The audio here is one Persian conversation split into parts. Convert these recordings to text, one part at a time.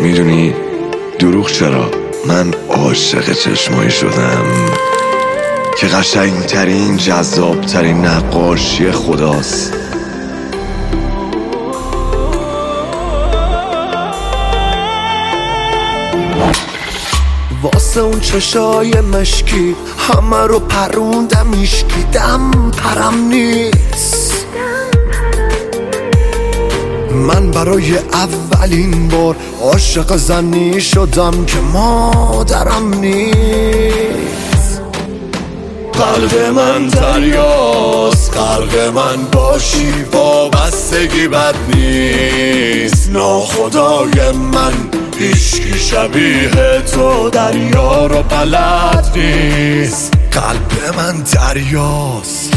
میدونی دروغ چرا؟ من عاشق چشمایی شدم که قشنگترین جذابترین نقاشی خداست. واسه اون چشای مشکی همه رو پروندم، میشکی دم پرم نیست. من برای اولین بار عاشق زنی شدم که مادرم نیست. قلب من دریاست، غرق من باشی وابستگی بد نیست. ناخدای من هیچکی شبیه تو دریا رو بلد نیست. قلب من دریاست.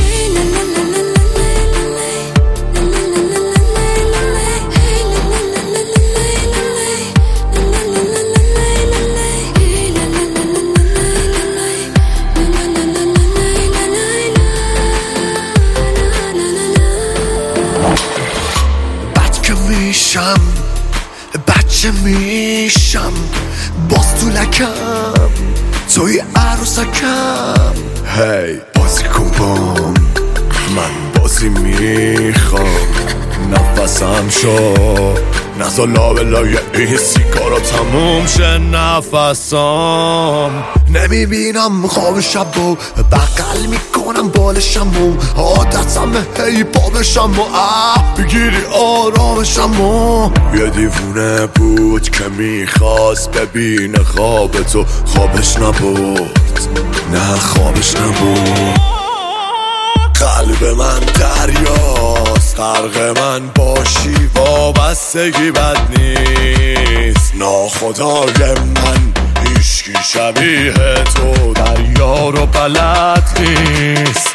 بچه میشم باز تو لکم، توی عروسکم. هی بازی کن بام، من بازی میخوام. نفسم شو نزا لابلای این سیگارا تموم شه نفسام. نمیبینم خواب شب و بغل میکنم بالشم و عادتم هی پا بشم و بگیری آرامشم و یه دیوونه بود که میخواست ببینه خواب تو، خوابش نبود، نه خوابش نبود. قلب من دریاست، غرق من باشی وابستگی بد نیست. ناخدای من هیچکی شبیه تو دریا رو بلد نیست.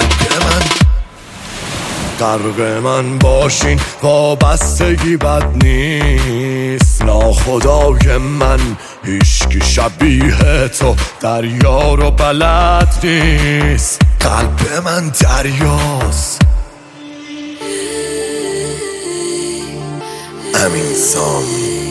غرق من باشین وابستگی بد نیست. ناخدای من هیچکی شبیه تو دریا رو بلد نیست. قلب من دریاست. امین سام.